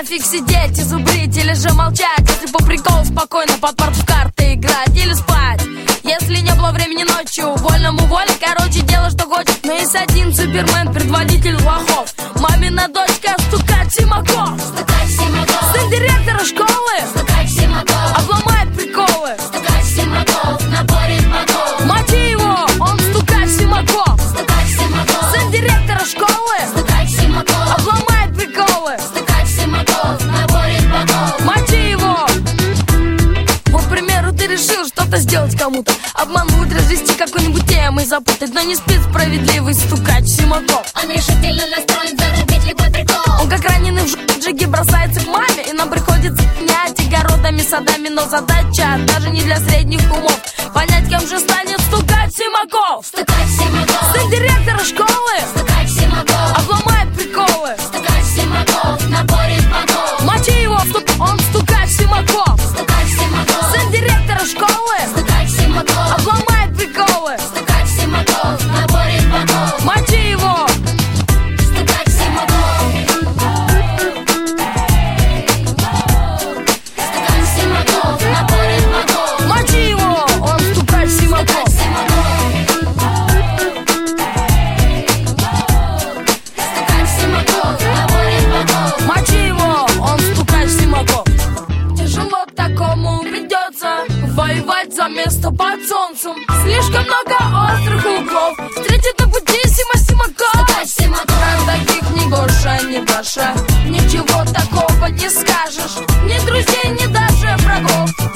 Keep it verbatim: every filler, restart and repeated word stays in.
нафиг сидеть и зубрить или же молчать, если по приколу спокойно под парт в карты играть или спать. Если не было времени ночью, вольному воля, короче, делай что хочешь. Но есть один супермен, предводитель лохов. Мамина дочка стукать Симаков. Стукать Симаков. Сын директора школы. Стукать Симаков. Обломает приколы. Стукать Симаков. Напорит подол. Мати его, он стукать Симаков. Стукать Симаков. Сын директора школы. Стукать Симаков. Обломает приколы. Стукать Симаков. Напорит подол. Мати его. Вот, к примеру, ты решил что-то сделать кому-то, обмануть, развести какой-нибудь темой, запутать, но не спит справедливый стукач Симаков. Он решительно настроен зарубить любой прикол. Он как раненый в джиге бросается к маме, и нам приходится менять огородами, садами, но задача даже не для средних умов понять, кем же станет стукач Симаков. Стукать Симаков. Сын директора школы. Стукать Симаков. Обломает приколы. Стукать Симаков. Напорит подол. Мочи его, он стукач Симаков. Стукать Симаков. Сын директора школы. Стукать Симаков. Обломает приколы. Стукать Симаков. Напорит подол. Мочи его. Стукать Симаков. Стукать Симаков. Напорит подол. Мочи его, он стукач Симаков. Стукать Симаков. Напорит подол. Мочи его, он стукач Симаков. Тяжело такому придется воевать за место под солнцем. Слишком много острых углов встретит на пути Сима Симаков. Стукать Симаков. Про таких ни Гоша, ни Даша ничего такого не скажешь. Ни друзей, ни даже врагов.